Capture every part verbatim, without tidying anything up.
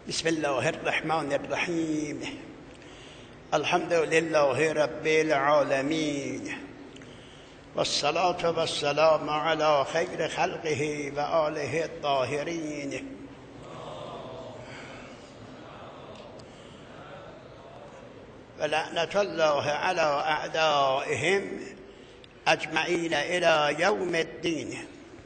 بسم الله الرحمن الرحیم. الحمد لله رب العالمین والصلاة والسلام على خیر خلقه و آله الطاهرین. و لعنت الله على اعدائهم اجمعین الی یوم الدین.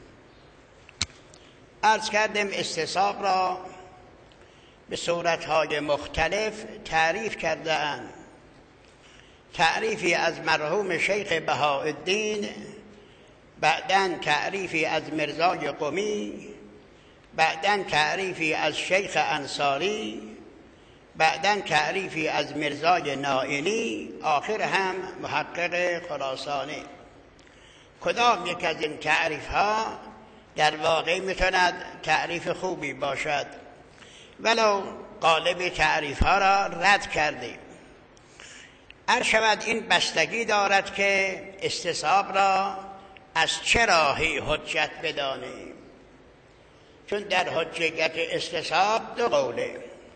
عرض کردیم استصحاب را به صورتهای مختلف تعریف کرده‌اند. تعریفی از مرحوم شیخ بهاءالدین، بعداً تعریفی از میرزای قمی، بعداً تعریفی از شیخ انصاری، بعداً تعریفی از میرزای نائینی، آخر هم محقق خراسانی. کدام یک از این تعریف ها در واقع میتواند تعریف خوبی باشد، ولو قالب تعریف ها را رد کردیم. هر شود این بستگی دارد که استصحاب را از چه راهی حجت بدانیم، چون در حجیت استصحاب دو قوله.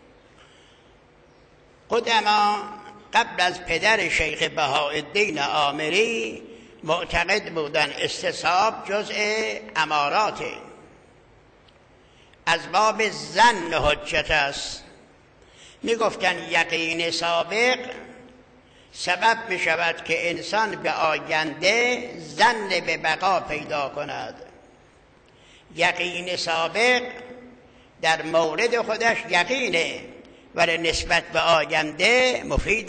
قدما قبل از پدر شیخ بهاءالدین آمری معتقد بودن استصحاب جزء اماراته، از باب ظن حجت است. می گفتن یقین سابق سبب می شود که انسان به آینده ظن به بقا پیدا کند. یقین سابق در مورد خودش یقینه، ولی نسبت به آینده مفید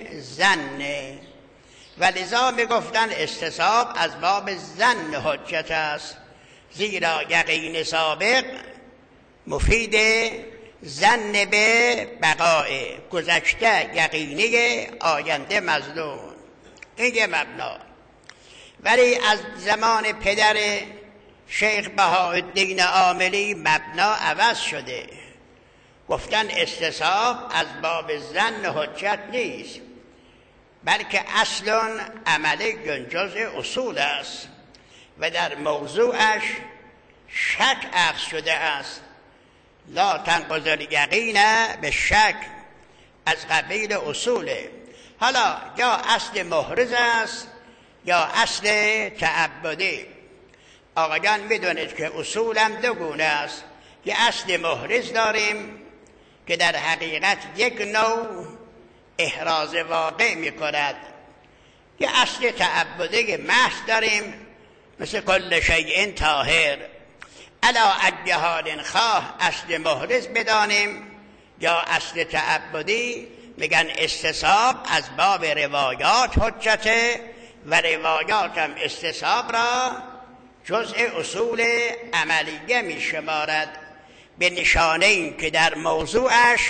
ظنه، و لذا می گفتن استصحاب از باب ظن حجت است، زیرا یقین سابق مفید ظن به بقاء، گذشته یقینی، آینده مظنون. این یه مبنا. ولی از زمان پدر شیخ بهاءالدین آمری مبنا عوض شده. گفتن استصحاب از باب ظن حجت نیست، بلکه اصل عملی جزء اصول است و در موضوعش شک اخذ شده است. لا تنقض الیقین به شک، از قبیل اصوله. حالا یا اصل محرز است یا اصل تعبدی. آقایان میدونید که اصولم دو گونه است. یه اصل محرز داریم که در حقیقت یک نوع احراز واقع میکند. یه اصل تعبدی محض داریم، مثل کل شیء طاهر. علا ای حال خواه اصل محرز بدانیم یا اصل تعبدی، میگن استصحاب از باب روایات حجته، و روایات هم استصحاب را جزء اصول عملیه میشمارد، به نشانه این که در موضوعش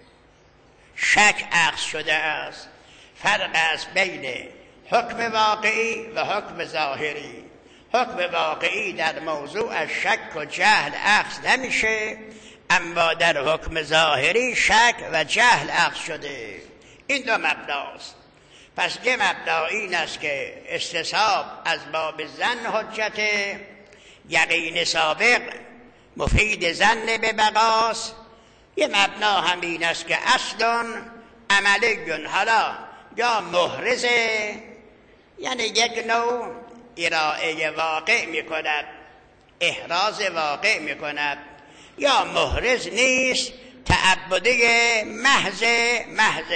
شک اخذ شده است. فرق است بین حکم واقعی و حکم ظاهری. حکم واقعی در موضوع شک و جهل اخذ نمیشه، اما در حکم ظاهری شک و جهل اخذ شده. این دو مبناست. پس یه مبنا این است که استصحاب از باب ظن حجت، یقین سابق مفید ظن به بقاست. یه مبنا هم این است که اصلا عملی، حالا یا محرزه، یعنی یک نوع ارائه واقع می کند، احراز واقع می کند، یا محرز نیست، تعبدی محض محض.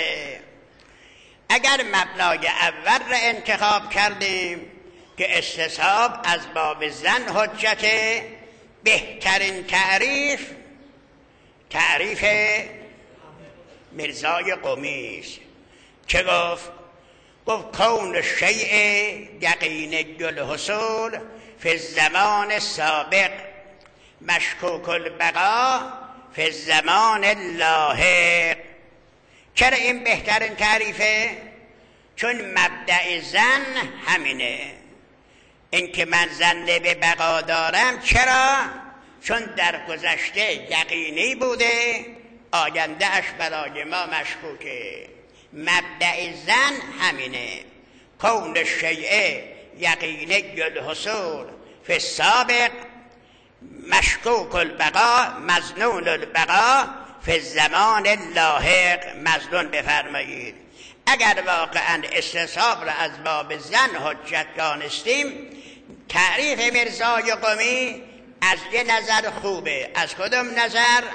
اگر مبنای اول را انتخاب کردیم که استصحاب از باب ظن حجت، بهترین تعریف تعریف میرزای قمی است که گفت گفت کون شیء یقین الحصول فی الزمان السابق مشکوک البقا فی الزمان اللاحق. چرا این بهترین تعریفه؟ چون مبدأ ظن همینه، این که من ظن به بقا دارم. چرا؟ چون در گذشته یقینی بوده، آینده اش برای ما مشکوکه. مبدأ ظن همینه. کون الشیء یقینی الحصول فی السابق مشکوک البقا مظنون البقا فی الزمان لاحق مظنون بفرمایید. اگر واقعا استصحاب را از باب زن حجت دانستیم، تعریف میرزای قمی از یه نظر خوبه. از کدام نظر؟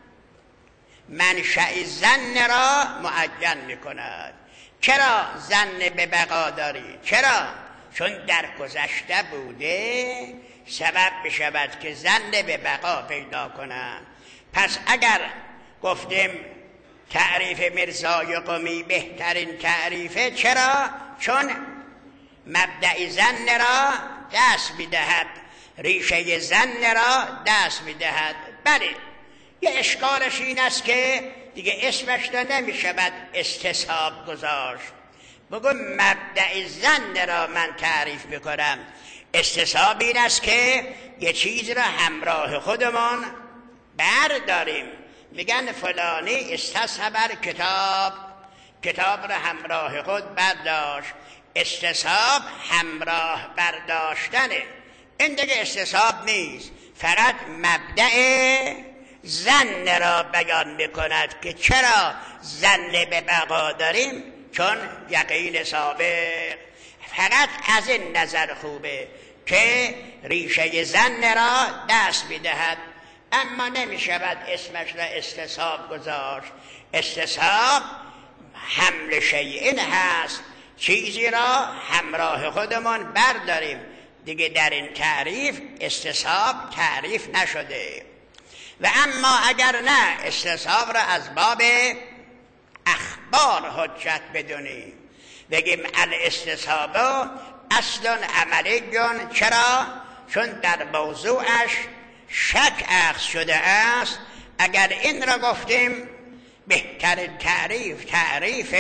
منشأ زن را معین میکند. چرا زن به بقا داری؟ چرا؟ چون در گذشته بوده سبب بشود که زن به بقا پیدا کنند. پس اگر گفتیم تعریف میرزای قمی بهترین تعریفه، چرا؟ چون مبدأ زن را دست میدهد، ریشه زن را دست میدهد. بله، یه اشکالش این است که دیگه اسمش را نمیشود استصحاب گذاشت. بگو مبدأ زن را من تعریف میکنم. استصحاب این است که یه چیز را همراه خودمون برداریم. میگن فلانی استصحب کتاب، کتاب را همراه خود برداشت. استصحاب همراه برداشتنه. این دیگه استصحاب نیست، فقط مبدأ زن را بیان میکند که چرا زن به بقا داریم؟ چون یقین سابق. فقط از این نظر خوبه که ریشه زن را دست میدهد، اما نمیشود اسمش را استصحاب گذاشت. استصحاب حمل شیء هست، چیزی را همراه خودمون برداریم. دیگه در این تعریف استصحاب تعریف نشده. و اما اگر نه، استصحاب را از باب اخبار حجت بدونیم، بگیم الاستصحاب اصل عملیون. چرا؟ چون در موضوعش شک اخذ شده است. اگر این را گفتیم بهترین تعریف تعریف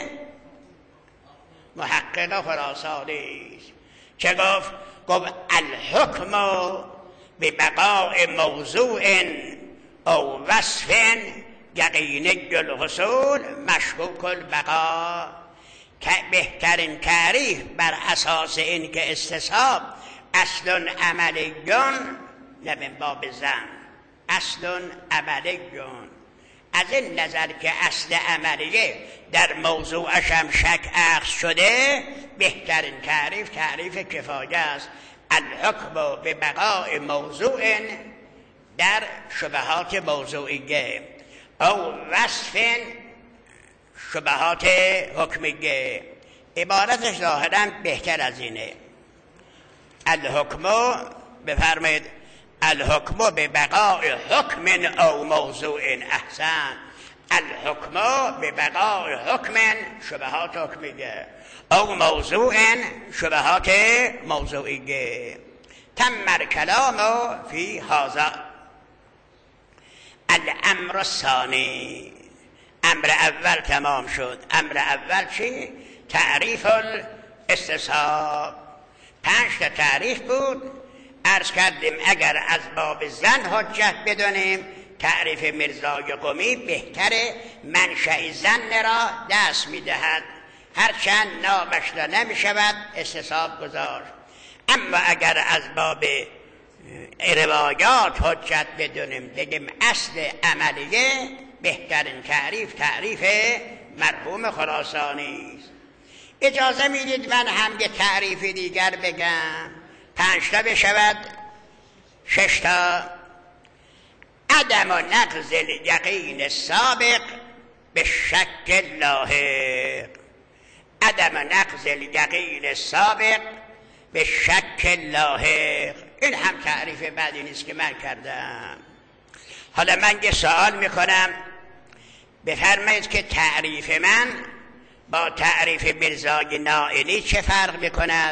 محقق خراسانی است. چه گفت؟ گفت الحکم به بقاء موضوع او وصف یقینی الحصول مشکوک البقا. که بهترین تعریف بر اساس این که استصحاب اصل عملیون، نه من باب زن، اصل عملیون، از این نظر که اصل عملیه در موضوعش هم شک اخذ شده، بهترین تعریف تعریف کفایه است. الحکم به بقاء موضوع در شبهات موضوعیه او وصف شبهات حکمیه. عبارتش ظاهراً بهتر از اینه. الحکم بفرمایید الحکم به بقاء حکم او موضوع. احسن. الحکم به بقاء حکم شبهات حکمیه او موضوع شبهات موضوعیه. تم الکلام فی هذا الامر الثانی. امر اول تمام شد. امر اول چی؟ تعریف الاستصحاب. پنج تا تعریف بود. عرض کردیم اگر از باب زن حجت بدونیم، تعریف میرزای قمی بهتره، منشأ زن را دست میدهد، هرچند نامش را نمیشود استصحاب گذاشت. اما اگر از باب روایات حجت بدونیم، بگیم اصل عملیه، بهترین تعریف تعریف مرحوم خراسانی است. اجازه میدید من هم یه تعریف دیگر بگم، پنج تا بشود شش تا. عدم و نقض الیقین سابق به شک لاحق. عدم نقض الیقین سابق به شک لاحق. این هم تعریف بعدی نیست که من کردم. حالا من یه سوال میکنم، بفرمایید که تعریف من با تعریف میرزای نائینی چه فرق میکند؟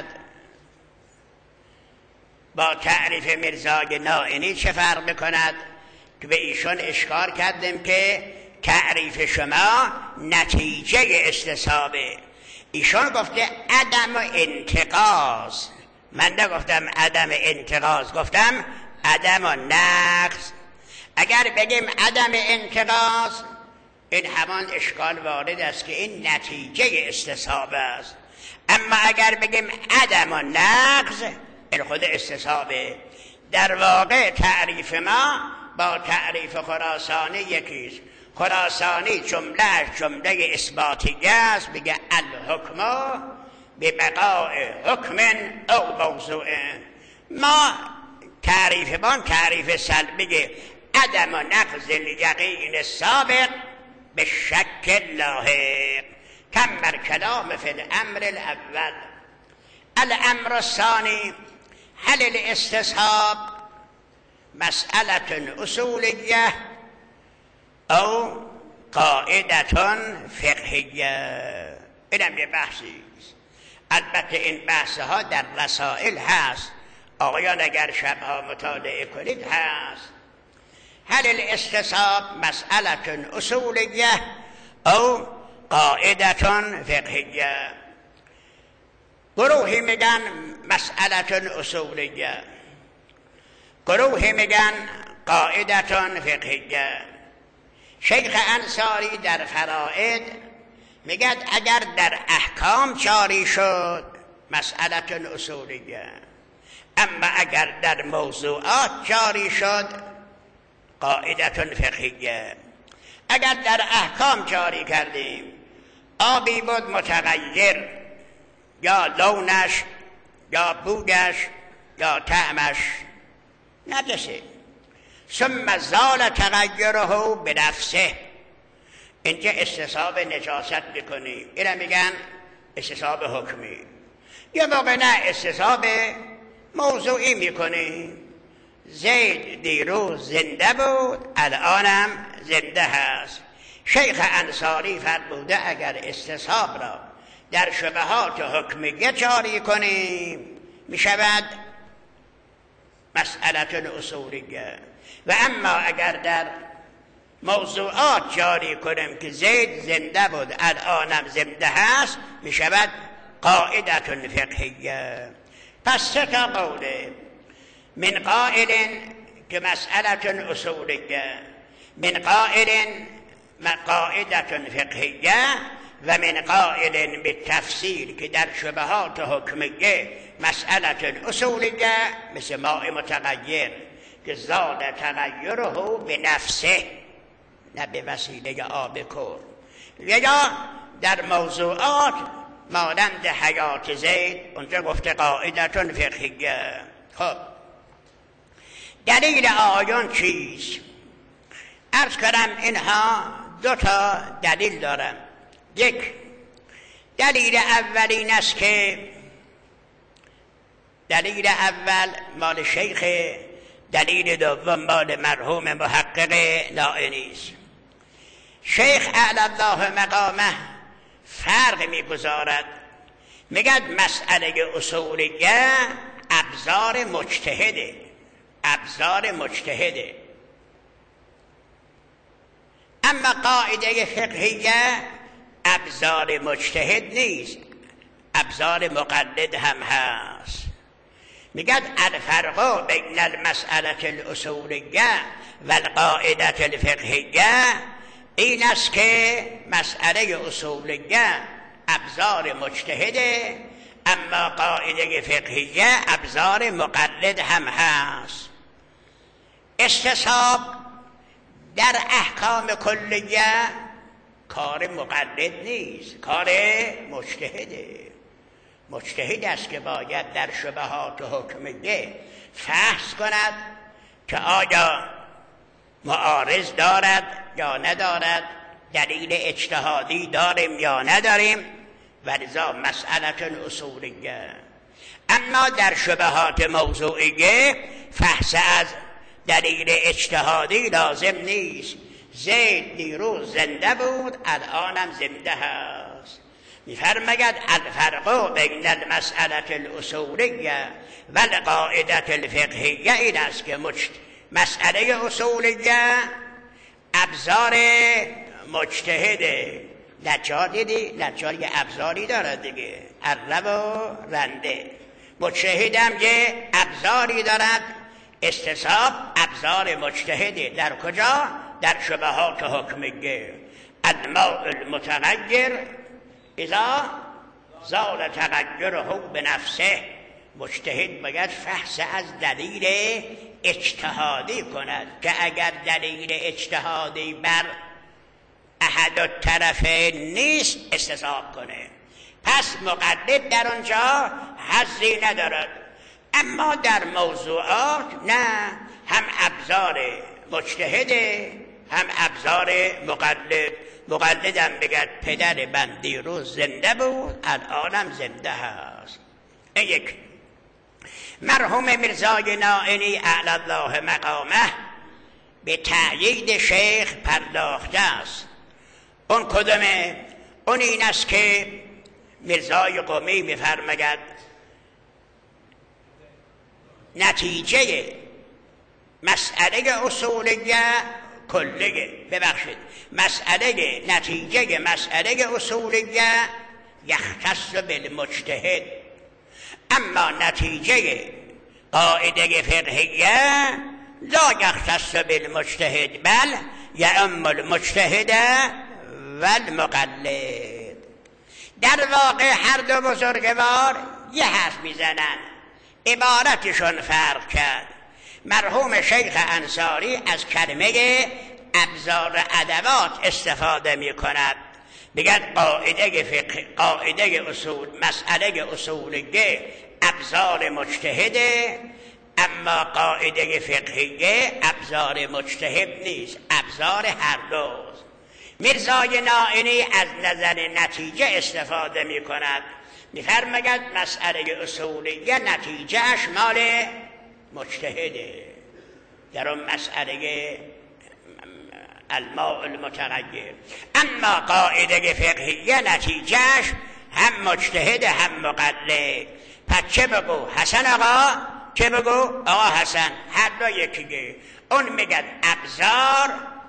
با تعریف میرزای نائینی چه فرق میکند؟ که به ایشون اشکار کردیم که تعریف شما نتیجه استصحابه. ایشون گفته عدم انتقاض، من نگفتم عدم انتقاض، گفتم عدم نقض. اگر بگیم عدم انتقاض، این همان اشکال وارد است که این نتیجه استصحاب است. اما اگر بگیم عدم نقض، این خود استصحابه. در واقع تعریف ما با تعریف خراسانی یکیست. خراسانی جمله جمله اثباتیه است، بگه الحکم به بقاء حکم او موضوع. ما تعریف بان تعریف سلبیه، عدم و نقض الیقین سابق به شک لاحق، کم بر کلام فی الامر الاول. الامر الثانی هل الاستصحاب مسئله اصولیه او قاعده فقهیه. اینم یه بحثی است. البته این بحث ها در رسائل هست، آقایان اگر شبها مطالعه کنید هست. هل الاستصحاب مسئله اصولیه او قاعده فقهیه. گروهی میگن مسئله اصولیه، گروهی میگن قاعده فقهیه. شیخ انصاری در فرائد میگد اگر در احکام جاری شد مسئله اصولیه، اما اگر در موضوعات جاری شد قاعده فقهیه. اگر در احکام جاری کردیم آبی بود متغیر، یا لونش یا بودش یا طعمش نجسه، ثم زال تغیره به نفسه، اینجا استصحاب نجاست میکنیم، اینا میگن استصحاب حکمی. یه موقع نه استصحاب موضوعی میکنیم. زید دیروز زنده بود الانم زنده هست. شیخ انصاری فرموده اگر استصحاب را در شبهات حکمیه جاری کنیم میشود مسئله اصولیه، و اما اگر در موضوعات جاری کنیم که زید زنده بود الانم زنده هست میشود قاعده فقهیه. پس سه تا قوله، من قائل که مسئله اصولیه، من قائل قاعده فقهیه، و من قائل بالتفسیر که در شبهات حکمیه مسئله اصولیه، مثل ماء متغیر که زاد تغیره به نفسه نه به وسیله آب کور، یا در موضوعات مانند حیات زید اونجا گفته قاعده فقهیه. خب دلیل آیان چیست؟ عرض کردم اینها دو تا دلیل دارن. یک دلیل اولین است که دلیل اول مال شیخ، دلیل دوم مال مرحوم محقق نائینی است. شیخ اعلی الله مقامه فرق میگذارد، میگد مسئله اصولیه ابزار مجتهده، ابزار مجتهده، اما قاعده فقهیه ابزار مجتهد نیست، ابزار مقلد هم هست. میگد الفرق بین المسئله الاصولیه و القاعده الفقهیه این است که مسئله اصولیه ابزار مجتهده، اما قاعده فقهیه ابزار مقلد هم هست. استصحاب در احکام کلیه کار مقلد نیست، کار مجتهده. مجتهد است که باید در شبهات حکمیه فحص کند که آیا معارض دارد یا ندارد، دلیل اجتهادی داریم یا نداریم، ولذا مسئله اصولیه. اما در شبهات موضوعیه فحص از دلیل اجتهادی لازم نیست. زید دیروز زنده بود الانم زنده هست. میفرماید الفرق بین المسئله الاصولیه و القاعده الفقهیه این است که مسئله اصولیه ابزار مجتهده. نجار دیدی؟ نجار یه ابزاری دارد دیگه، اره و رنده. مجتهدم یه ابزاری دارد. استصحاب ابزار مجتهده. در کجا؟ در شبهات حکمیه. الماء المتغیر اذا زال تغیره به نفسه مجتهد باید فحص از دلیل اجتهادی کند که اگر دلیل اجتهادی بر احد الطرفین نیست استصحاب کنه، پس مقلد در آنجا حظی ندارد. اما در موضوعات نه، هم ابزار مجتهده هم ابزار مقلد. مقلدم بگد پدر من دیروز زنده بود الانم زنده هست. این یک. مرحوم میرزای نائینی اعلی الله مقامه به تأیید شیخ پرداخته است. اون کدومه؟ اون این است که میرزای قمی میفرماید نتیجه مسئله اصولیه کلیه، ببخشید مسئله نتیجه مسئله اصولیه یختص بالمجتهد، اما نتیجه قاعده فقهیه لا یختص بالمجتهد بل یعم المجتهد والمقلد. در واقع هر دو بزرگوار یه حرف میزنن، عبارتشون فرق کرد. مرحوم شیخ انصاری از کلمه ابزار ادوات استفاده می کند، بگد قاعده فقه، قاعده اصول، مسئله اصولیه ابزار مجتهده، اما قاعده فقهیه ابزار مجتهد نیست، ابزار هر دوست. میرزای نائینی از نظر نتیجه استفاده می کند، میفرماید مسئله اصولیه نتیجهش مال مجتهده. در اون مسئله الماء المتغیر، اما قاعده فقهیه نتیجهش هم مجتهد هم مقلد. پس چه بگو حسن آقا، چه بگو آقا حسن، هر دو یکیه. اون میگن ابزار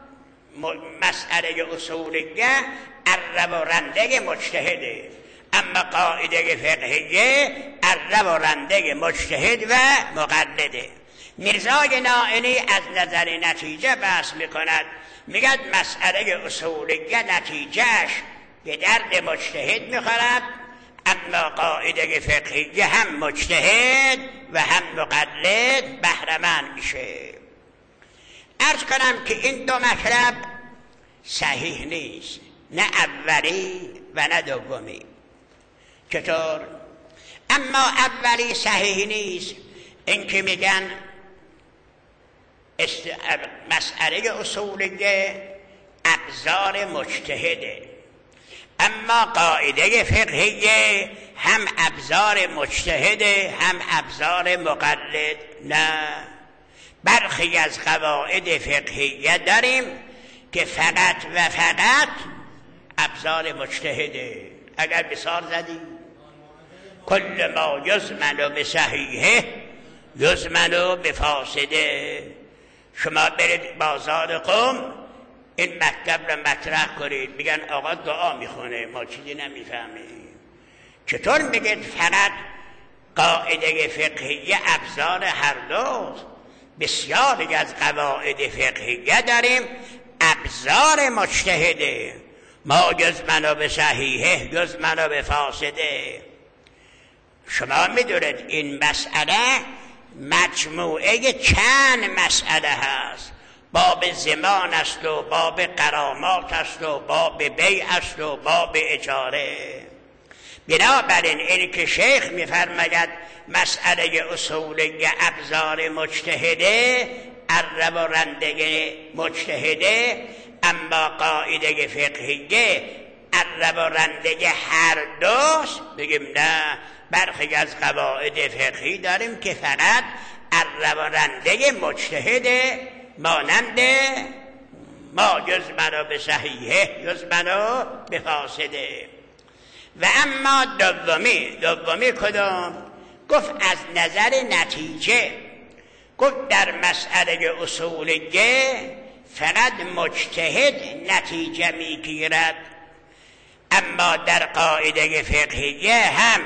مسئله اصولیه عرب و رنده مجتهده، اما قاعده فقهیه عرب و رنده مجتهد و مقلده. میرزای نائینی از نظر نتیجه بحث میکند، میگد مسئله اصولیه نتیجهش به درد مجتهد میخورد، اما قاعده فقهیه هم مجتهد و هم مقلد بهره‌مند میشه. عرض کنم که این دو مطلب صحیح نیست، نه اولی و نه دومی. چطور؟ اما اولی صحیح نیست، این که میگن است... مسئله اصولیه ابزار مجتهده، اما قاعده فقهیه هم ابزار مجتهده هم ابزار مقلد. نه، برخی از قواعد فقهیه داریم که فقط و فقط ابزار مجتهده. اگر مثال زدی کل ما یزمن به صحیحه یزمن به فاسده، شما برید بازار قم این مطلب را مطرح کنید، میگن آقا دعا میخونه، ما چیزی نمیفهمیم. چطور میگید فقط قاعده فقهیه ابزار هر دوست؟ بسیاری از قواعد فقهیه داریم ابزار مجتهده، ما یزمن به صحیحه یزمن به فاسده. شما میدونید این مسئله مجموعه چند مسئله هست، باب زمان است و باب غرامات است و باب بیع است و باب اجاره. بنابراین این که شیخ میفرماید مسئله اصولی ابزار مجتهده عرب و رنده مجتهده، اما قاعده فقهیه عرب و رنده هر دوست، بگیم نه، برخی از قواعد فقهی داریم که فقط عرب و رنده مجتهده، مانند ما یزمن به صحیحه یزمن به فاسده. و اما دومی، دومی کدام؟ گفت از نظر نتیجه، گفت در مسئله اصولیه فقط مجتهد نتیجه میگیرد، اما در قاعده فقهیه هم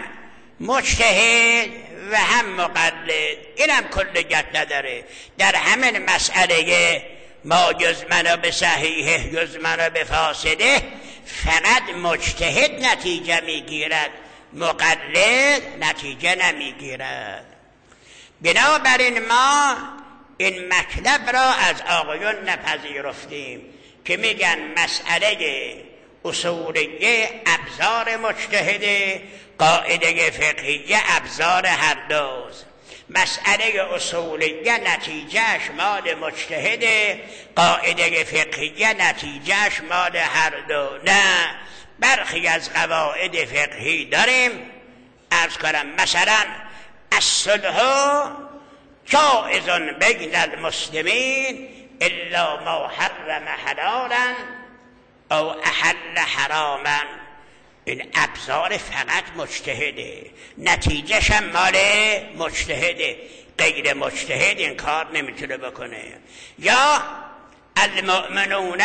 مجتهد و هم مقلد. این هم کلیت نداره. در همین مسئله ما یزمن به صحیحه یزمن به فاسده فقط مجتهد نتیجه میگیرد، مقلد نتیجه نمیگیرد. بنابراین ما این مطلب را از آقایون نپذیرفتیم که میگن مسئله اصولیه ابزار مجتهده، قاعده فقهیه ابزار هر دوست. مسئله اصولیه نتیجهش مال مجتهده، قاعده فقهیه نتیجهش مال هر دو. نه، برخی از قواعد فقهی داریم عرض کنم، مثلا الصلح جائز بین المسلمین الا ما حرم حلالا او احل حراما. این ابزار فقط مجتهده، نتیجهش هم مال مجتهده، غیر مجتهد این کار نمیتونه بکنه. یا المؤمنون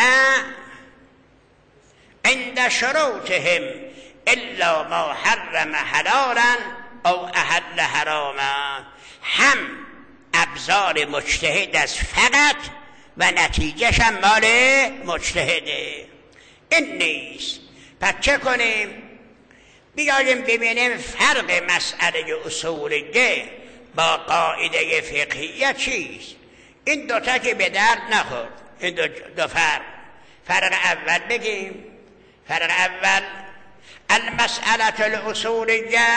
عند شروطهم الا ما حرم حلالا او احل حراما. هم ابزار مجتهد است فقط و نتیجهش هم مال مجتهده. این نیست. پس چه کنیم؟ بیاییم ببینیم فرق مسئله اصولیه با قاعده فقهیه چیست. این دوتا که به درد نخورد، این دو, دو فرق. فرق اول بگیم. فرق اول المسألة الأصولية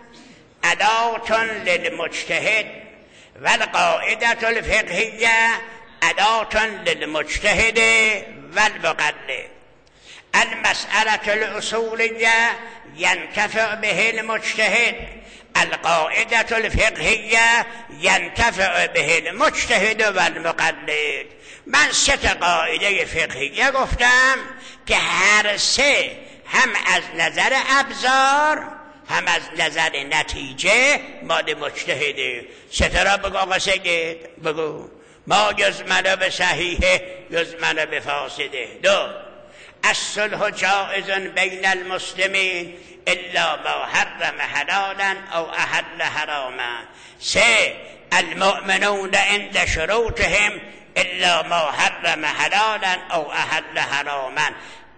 أداة للمجتهد والقاعدة الفقهية أداة للمجتهد والمقلد. المسألة الأصولية ينتفع به المجتهد، القاعدة الفقهية ينتفع به المجتهد والمقلد. من سه قاعده فقهیه گفتم که هر سه هم از نظر ابزار هم از نظر نتیجه مال مجتهده. سه تا را بگو آقا سید، بگو. ما یزمن به صحیحه یزمن به فاسده. دو، الصلح جائز بین المسلمین الا ما حرم حلالا او احل حراما. سه، المؤمنون عند شروطهم الا ما حرم حلالا او احل حراما.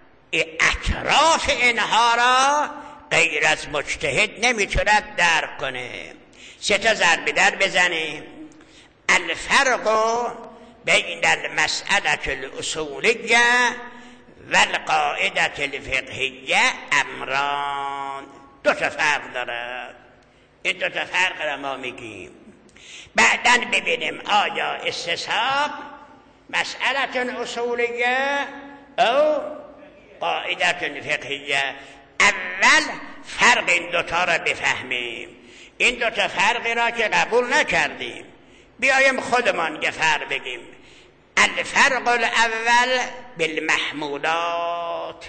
اطراف اینها را غیر از مجتهد نمیتوند درک کنه. سه تا ضرب در بزنیم. الفرق بین المسألة الأصولية والقاعدة الفقهية امران. دو تا فرق داره. این دو تا فرق را ما میگیم. بعداً ببینیم آیا استصحاب مسئله اصولیه او قاعده فقهیه. اول فرق این دوتا را بفهمیم. این دوتا فرقی را که قبول نکردیم بیایم خودمان یه فرق بگیم. الفرق الاول بالمحمولات.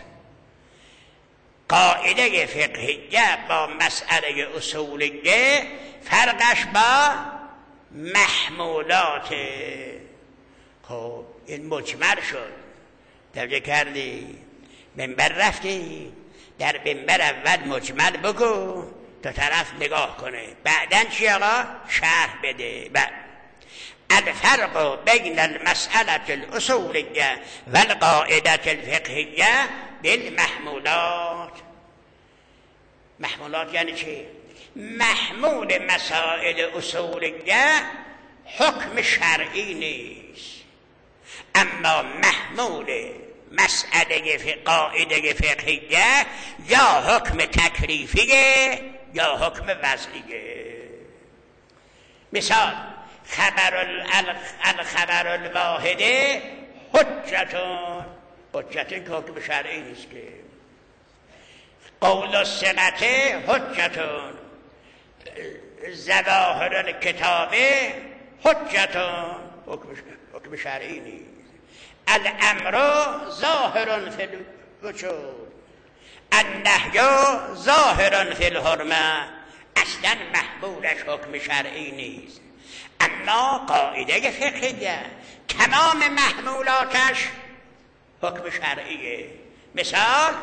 قاعده فقهیه با مسئله اصولیه فرقش با محمولات. خب این مجمل شد. توجه کردی؟ منبر رفتی در منبر اول مجمل بگو تا طرف نگاه کنه، بعدن چی آقا؟ شرح بده. بعد الفرق بین المسألة الأصولية والقاعدة الفقهية بالمحمولات. محمولات یعنی چی؟ محمول مسائل اصولیه حکم شرعی نیست، اما محمول مسئله قاعده فقهیه یا حکم تکلیفیه یا حکم وضعیه. مثال خبر الخبر الواحده حجتون. حجتون که حکم شرعی نیست که. قول الثقة حجتون. ظواهر الکتابه حجتون. حکم شرعی نیست. الامر ظاهر فی الوجوب، النهی ظاهر فی الحرمه. اصلا محمولش حکم شرعی نیست، اما قاعده فقهیه تمام محمولاتش حکم شرعیه. مثال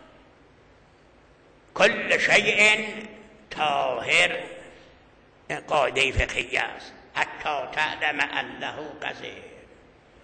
کل شیء طاهر، قاعده فقهیه است، حتی تعلم انه قذر.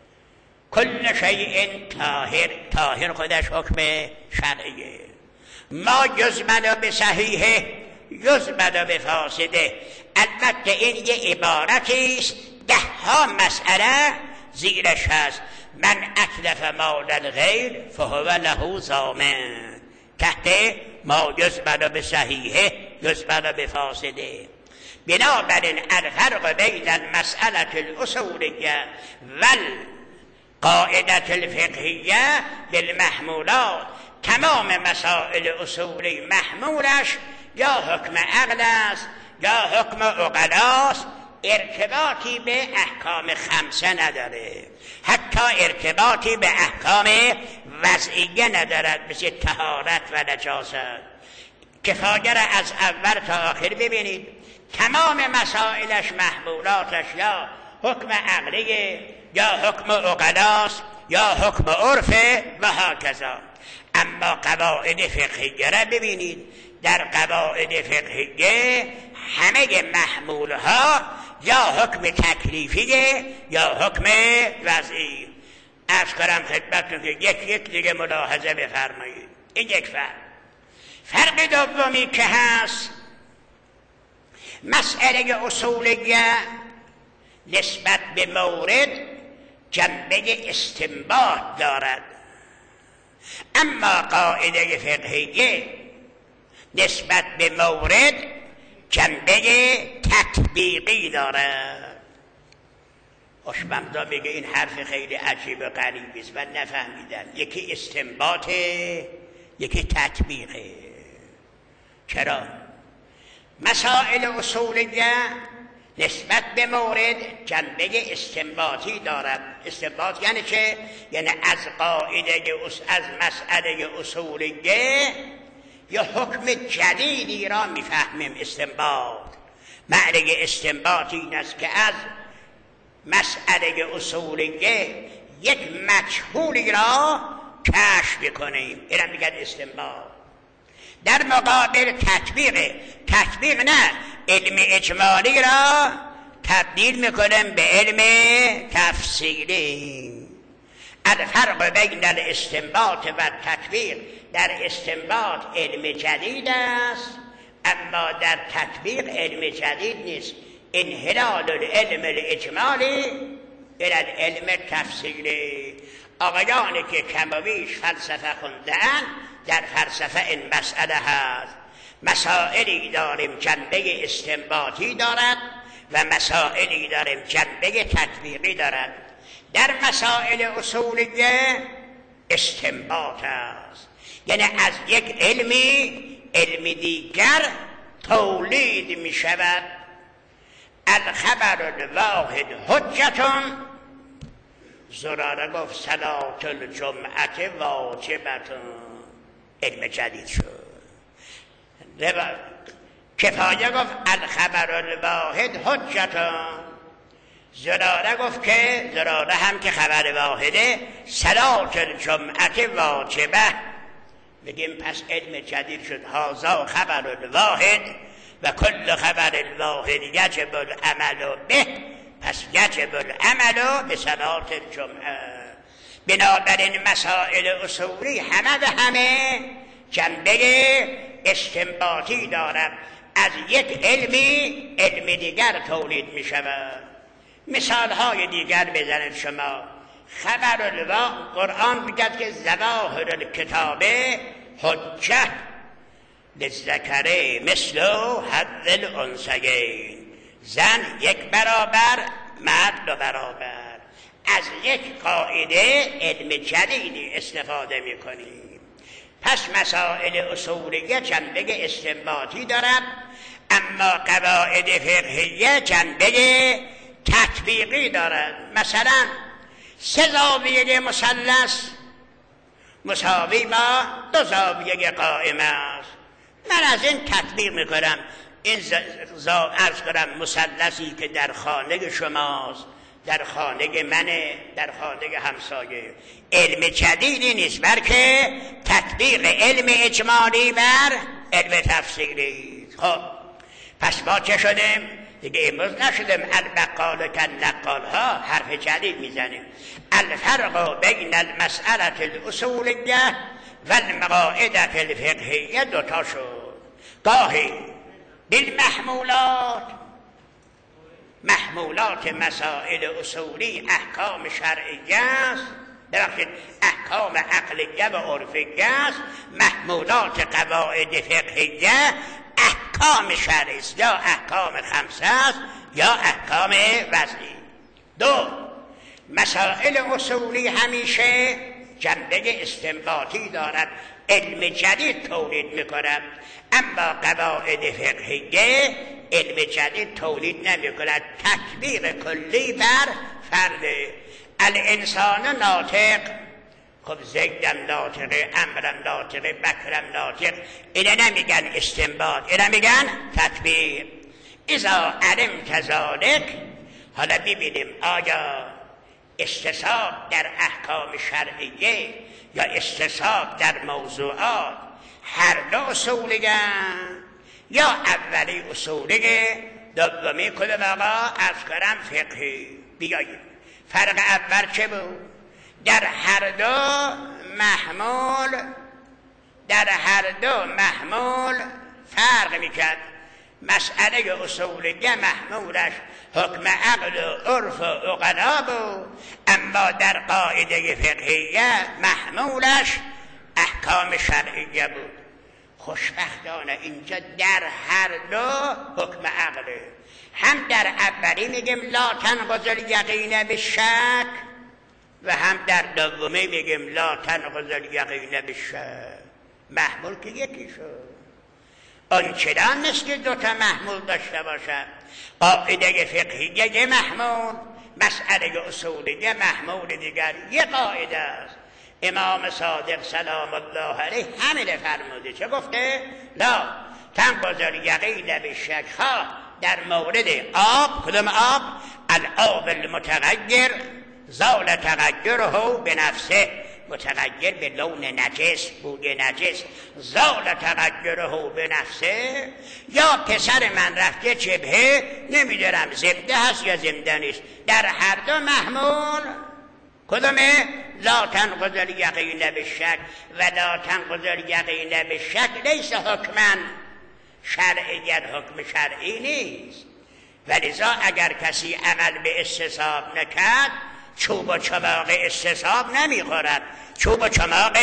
کل شیء طاهر، طاهر خودش حکم شرعیه. ما یزمن به صحیحه یزمن به فاسده. البته این یه عبارتی است، ده ها مسئله زیرش هست. من اتلف مال الغیر فهو له ضامن، تحت ما یزمن به صحیحه یزمن به فاسده. بنابراین الفرق بین المسئله الاصولیه و القاعده الفقهیه بالمحمولات، تمام مسائل اصولی محمولش یا حکم عقل است یا حکم عقلاست، ارتباطی به احکام خمسه نداره، حتی ارتباطی به احکام وضعیه ندارد، مثل طهارت و نجاست. کفایه را از اول تا آخر ببینید، تمام مسائلش محمولاتش یا حکم عقلیه یا حکم عقلاست یا حکم عرفه و هکذا. اما قواعد فقهیه را ببینید، در قواعد فقهیه همه محمولها یا حکم تکلیفیه یا حکم وضعی. عرض کنم خدمتتون که یک یک دیگه ملاحظه بفرمایید. این یک فرق. فرق دومی که هست، مسئله اصولیه نسبت به مورد جنبه استنباط دارد، اما قاعده فقهیه نسبت به مورد جنبه تطبیقی دارد. خوشبختا میگه این حرف خیلی عجیب و غریبی است، من نفهمیدم. یکی استنباطه یکی تطبیقه. چرا؟ مسائل اصولیه نسبت به مورد جنبه استنباطی دارد. استنباط یعنی چه؟ یعنی از قاعده از مسئله اصولیه یا حکم جدیدی را میفهمیم. استنباط معنی استنباط این است که از مسئله اصولیه یک مجهولی را کشف کنیم، اینا میگن استنباط. در مقابل تطبیق، تطبیق نه، علم اجمالی را تبدیل میکنیم به علم تفصیلی. الفرق بین الاستنباط و تطبیق، در استنباط علم جدید است، اما در تطبیق علم جدید نیست. انحلال العلم الاجمالی الى العلم تفصیلی. آقایانی که کم و بیش فلسفه خوندن، در فلسفه این مسئله هست. مسائلی داریم جنبه استنباطی دارد و مسائلی داریم جنبه تطبیقی دارد. در مسائل اصولیه استنباط است، یعنی از یک علمی علم دیگر تولید می شود. الخبر الواحد حجتون، زراره گفت صلاة الجمعه واجبتون، علم جدید شد. کفایه گفت الخبر الواحد حجتون، زراره گفت که زراره هم که خبر واحده، صلاة الجمعه واجبه. بگیم پس علم جدید شد. هذا خبر الواحد و کل خبر الواحد یجب العمل به، پس یجب العمل به صلاة الجمعه. بنابراین مسائل اصولی همه به همه جنبه استنباطی دارد، از یک علمی علم دیگر تولید می شود. مثال های دیگر بزنید شما. خبر الواحد، قرآن میگه که ظواهر الکتاب حجه للذکر مثل حظ الانثیین، زن یک برابر مرد دو برابر. از یک قاعده علم جدیدی استفاده میکنیم. پس مسائل اصولیه جنبه استنباطی دارد، اما قواعد فقهیه جنبه تطبیقی دارد. مثلا سه زاویه مثلث مساوی با دو زاویه قائمه است. من از این تطبیق میکنم. این زا عرض کنم مثلثی که در خانه شماست، در خانه منه، در خانه همسایه، علم جدیدی نیست، بلکه تطبیق علم اجمالی بر علم تفصیلی. خب پس ما چه شدیم؟ دیگه امروز نشدیم البقال کن نقال ها، حرف جدید میزنیم. الفرق بین المسئله الاصولیه و المقاعد فی الفقهیه دوتا شد. گاهی بالمحمولات، محمولات مسائل اصولی احکام شرعیه است، ببخشید احکام عقلیه و عرفیه است. محمولات قواعد فقهیه احکام شرعی است، یا احکام خمسه است یا احکام وضعی. دو، مسائل اصولی همیشه جنبه استنباطی دارد، علم جدید تولید میکند، اما قواعد فقهیه علم جدید تولید نمیکند، تطبیق کلی بر فرد. الانسان ناطق، خب زیدم ناطقه، امرم ناطقه، بکرم ناطق، اینه نمیگن استنباط، اینه میگن تطبیق. اذا علمت ذلک، حالا ببینیم آیا استصحاب در احکام شرعیه یا استصحاب در موضوعات هر دو اصولیه، یا اولی اصولیه دومی کدوم آقا؟ از کرم فقهی. بیاییم فرق اول چه بود؟ در هر دو محمول در هر دو محمول فرق میکرد. مسئله اصولیه محمولش حکم عقل و عرف و عقلا بود، اما در قاعده فقهیه محمولش احکام شرعیه بود. خوشبختانه اینجا در هر دو حکم عقله، هم در اولی میگیم لا تنقض الیقین بالشک، و هم در دومی میگیم لا تنقض الیقین بالشک. محمول که یکی شد. آن چرا نیست که دوتا محمول داشته باشد. قاعده فقهیه یه محمول، مسئله اصولیه محمول دیگر. یه قاعده است. امام صادق سلام الله علیه همین فرموده. چه گفته؟ لا تنقض الیقین بالشک. ها در مورد آب، کدوم آب؟ الآب المتغیر زال تغیره به نفسه، متغیر به لون نجس، بوی نجس، زال تغیره به نفسه. یا پسر من رفته جبهه، نمیدارم زنده هست یا زنده نیست. در هر دو محمول کدومه؟ لا تنقض الیقین بالشک. و لا تنقض الیقین بالشک لیس حکما شرعیت، حکم شرعی نیست. ولذا اگر کسی عمل به استصحاب نکرد، چوب و چماق استصحاب نمیخورد، چوب و چماق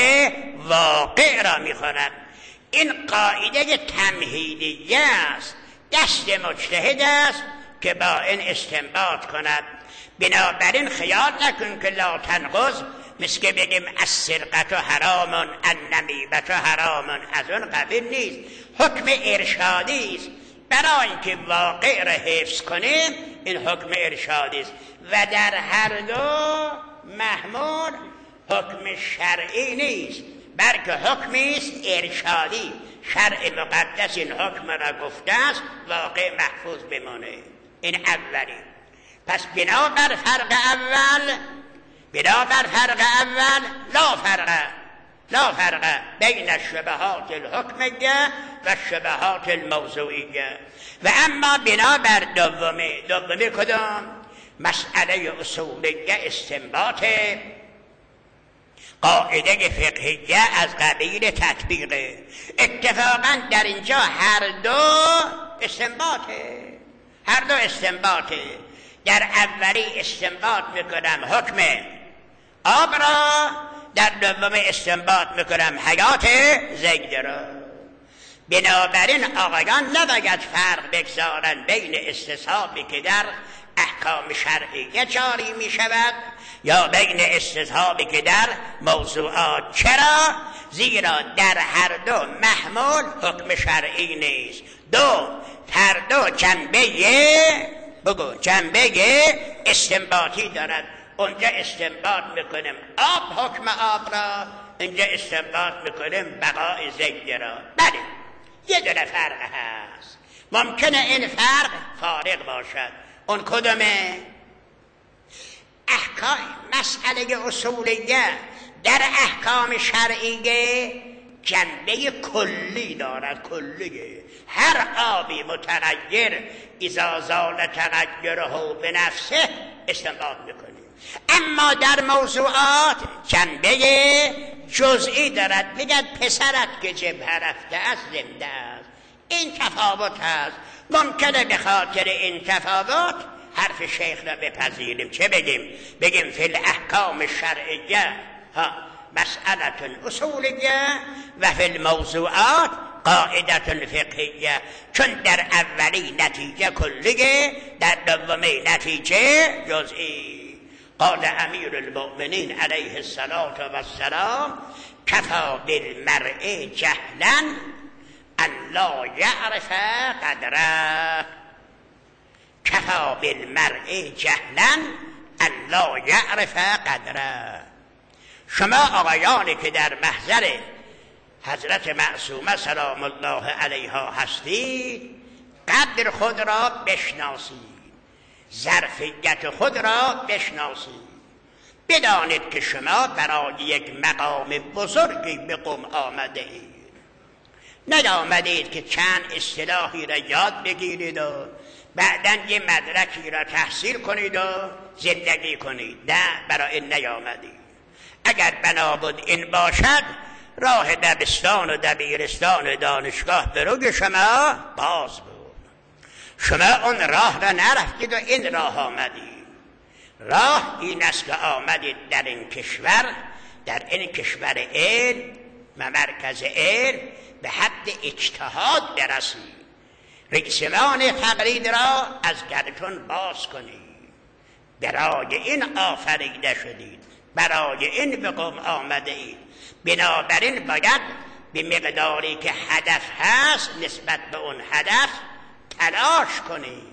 واقع را میخورد. این قاعده تمهیدیه است، دست مجتهد است که با این استنباط کند. بنابراین خیال نکن که لا تنقض مثل که بگیم السرقة حرام، النمیمة حرام، از اون قبیل نیست. حکم ارشادی است، برای اینکه واقع را حفظ کنیم این حکم ارشادی است. و در هر دو محمول حکم شرعی نیست، بلکه حکمی است ارشادی. شرع مقدس این حکم را گفته است، واقع محفوظ بمانه. این اولی. پس بنابر فرق اول بنابر فرق اول لا فرق لا فرق بین الشبهات الحکمیه و الشبهات الموضوعیه. و اما بنابر دومی دومی کدام؟ مسئله اصولیه استنباط قاعده فقهیه از قبیل تطبیقه. اتفاقا در اینجا هر دو استنباطه، هر دو استنباطه. در اولی استنباط میکنم حکم آب را، در دوم استنباط میکنم حیات زید را. بنابراین آقایان نباید فرق بگذارن بین استصحابی که در احکام شرعیه جاری می شود یا بین استصحابی که در موضوعات. چرا؟ زیرا در هر دو محمول حکم شرعی نیست. دو، هر دو جنبه بگو جنبه استنباطی دارد. اونجا استنباط میکنیم آب حکم آب را، اینجا استنباط میکنیم بقای زید را. بله یه دونه فرق هست، ممکنه این فرق فارق باشد. اون کدومه؟ احکام مسئله اصولیه در احکام شرعیه جنبه کلی دارد، کلیه. هر آبی متغیر اذا زال تغیره به نفسه استنباط میکنیم. اما در موضوعات جنبه جزئی دارد. میگن پسرت که جبهه رفته است زنده است. این تفاوت هست. ممکنه به خاطر این تفاوت حرف شیخ را بپذیریم. چه بگیم؟ بگیم فی الاحکام الشرعیه ها مسئله اصولیه و فی الموضوعات قاعده فقهیه. چون در اولی نتیجه کلیه، در دومی نتیجه جزئی. قال امیر المؤمنین علیه الصلاة و السلام کفی بالمرء جهلا ان لا یعرف قدره. کفی بالمرء جهلا ان لا یعرف قدره. شما آقایانی که در محضر حضرت معصومه سلام الله علیها هستید، قدر خود را بشناسید، ظرفیت خود را بشناسید. بدانید که شما برای یک مقام بزرگی به قم آمده اید. نیامدید که چند اصطلاحی را یاد بگیرید و بعداً یه مدرکی را تحصیل کنید و زندگی کنید. نه، برای این نیامدید. اگر بنا بود این باشد، راه دبستان و دبیرستان و دانشگاه به روی شما باز بود. شما اون راه را نرفتید و این راه آمدید. راه این است که آمدید در این کشور، در این کشور علم و مرکز علم به حد اجتهاد برسید. ریسمان تقلید را از گرتون باز کنید. برای این آفریده شدید، برای این به قم آمده اید. بنابراین باید به مقداری که هدف هست نسبت به اون هدف تلاش کنید.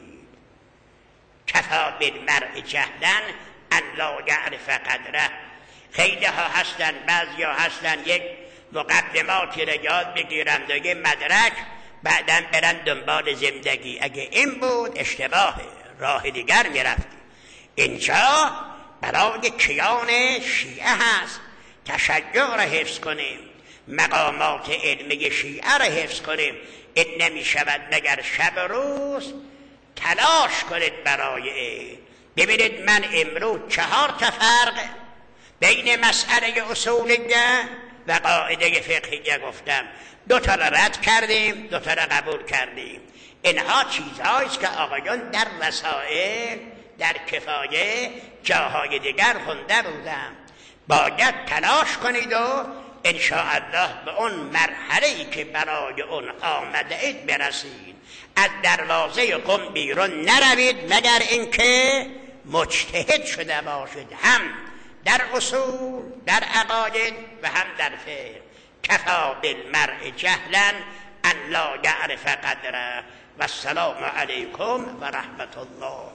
کفی بالمرء جهلا ان لا یعرف قدره. خیلی ها هستن، بعضی ها هستن یک مقدماتی را یاد بگیرن و یک مدرک، بعداً برن دنبال زندگی. اگه این بود اشتباهه، راه دیگر میرفتی. اینجا برای کیان شیعه هست. تشیع را حفظ کنیم، مقامات علمی شیعه را حفظ کنیم. این نمی شود مگر شب روز تلاش کنید برای این. ببینید من امروز چهار تا فرق بین مسئله اصولیه و قاعده فقهیه گفتم. دو تا را رد کردیم، دو تا را قبول کردیم. اینها چیزهاییست که آقایان در رسائل، در کفایه، جاهای دیگر خونده بودم. باید تلاش کنید و انشاءالله به اون مرحله‌ای که برای اون آمده اید برسید. از دروازه قم بیرون نروید مگر اینکه مجتهد شده باشید، هم در اصول، در عقاید و هم در فقه. کفی بالمرء جهلا ان لا یعرف قدره. و السلام علیکم و رحمت الله.